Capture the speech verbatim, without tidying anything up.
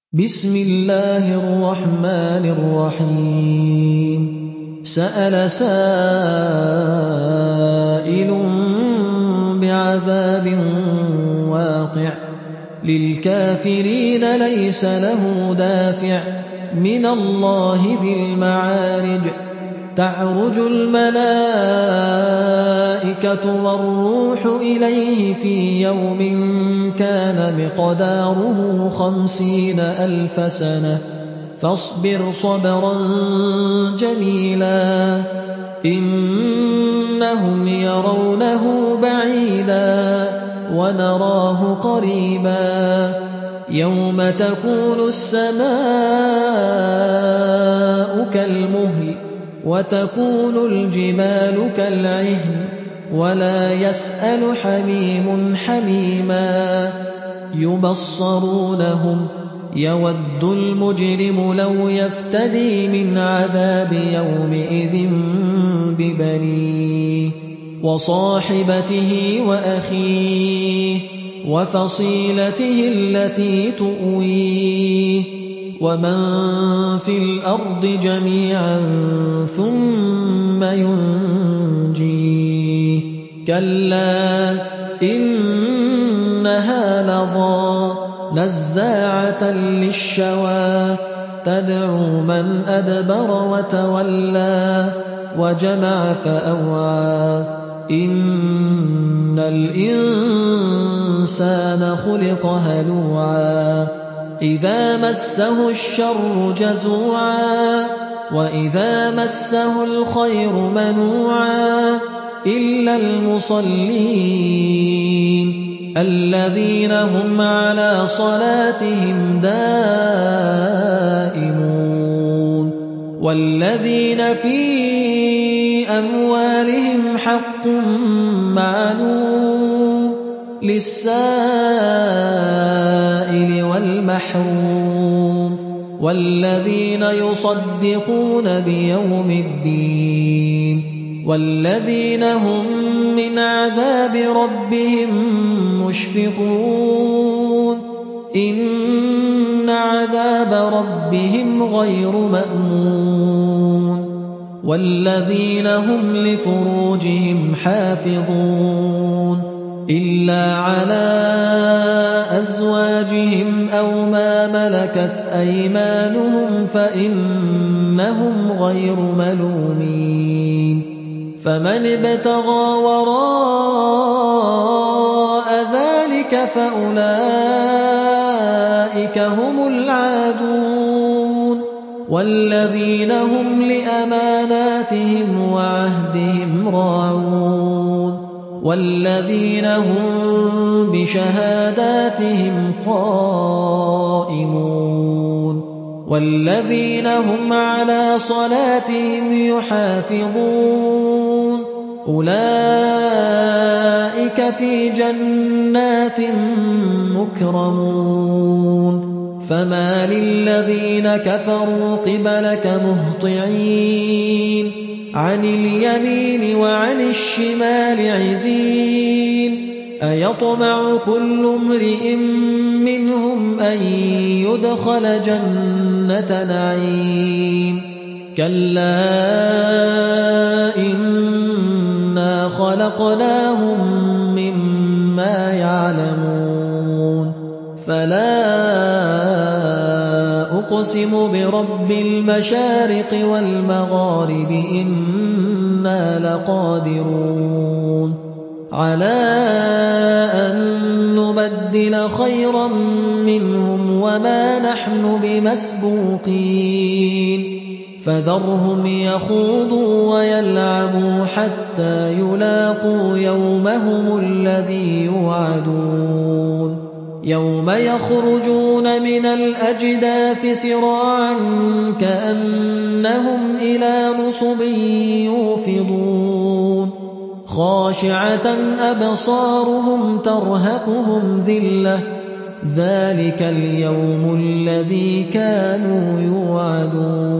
بسم الله الرحمن الرحيم سأل سائل بعذاب واقع للكافرين ليس له دافع من الله ذي المعارج تعرج الملائكة والروح إليه في يوم كان مقداره خمسين ألف سنة فاصبر صبرا جميلا إنهم يرونه بعيدا ونراه قريبا يوم تكون السماء كالمهل وتكون الجبال كالعهن ولا يسأل حميم حميما يبصرونهم يود المجرم لو يفتدي من عذاب يومئذ ببنيه وصاحبته وأخيه وفصيلته التي تؤويه ومن في الأرض جميعا ثم ينجيه كلا إنها لظى نزاعة للشوى تدعو من أدبر وتولى وجمع فأوعى إن الإنسان خلق هلوعا إذا مسه الشر جزوعا وإذا مسه الخير منوعا إلا المصلين الذين هم على صلاتهم دائمون والذين في أموالهم حق معلوم للسائل والمحروم والذين يصدقون بيوم الدين والذين هم من عذاب ربهم مشفقون إن عذاب ربهم غير مأمون والذين هم لفروجهم حافظون إلا على أزواجهم أو ما ملكت أيمانهم فإنهم غير ملومين فمن ابتغى وراء ذلك فأولئك هم العادون والذين هم لأماناتهم وعهدهم راعون والذين هم بشهاداتهم قائمون والذين هم على صلاتهم يحافظون أولئك في جنات مكرمون فما للذين كفروا قبلك مهطعين عن اليمين وعن الشمال عزين أيطمع كل امرئ منهم أن يدخل جنة نعيم كلا إنا خلقناهم مما يعلمون فلا أقسم برب المشارق والمغارب إنا لقادرون على أن نبدل خيرا منهم وما نحن بمسبوقين فذرهم يخوضوا ويلعبوا حتى يلاقوا يومهم الذي يوعدون يوم يخرجون من الأجداث سراعا كأنهم إلى نصب يوفضون خاشعة أبصارهم ترهقهم ذلة ذلك اليوم الذي كانوا يوعدون